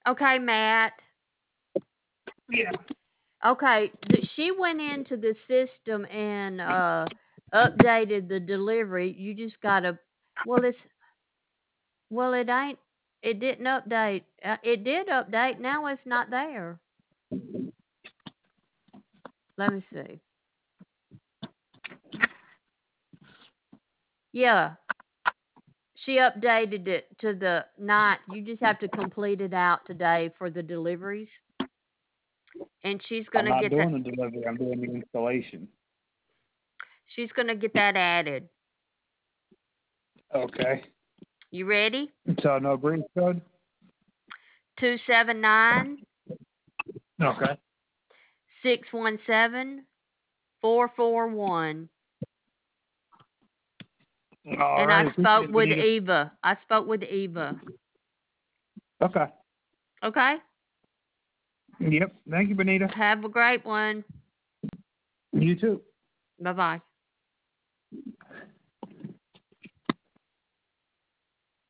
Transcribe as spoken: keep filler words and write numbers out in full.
Okay, Matt. Yeah. Okay, th- she went into the system and uh updated the delivery. You just gotta. Well, it's well, it ain't. It didn't update. Uh, it did update. Now it's not there. Let me see. Yeah, she updated it to the night. You just have to complete it out today for the deliveries, and she's I'm gonna not get that. doing the delivery. I'm doing the installation. She's gonna get that added. Okay. You ready? So no breeze code? Two seven nine Okay. six one seven four four one. All And I right. Appreciate spoke it, with Benita. Eva. I spoke with Eva. Okay. Okay? Yep. Thank you, Benita. Have a great one. You too. Bye bye.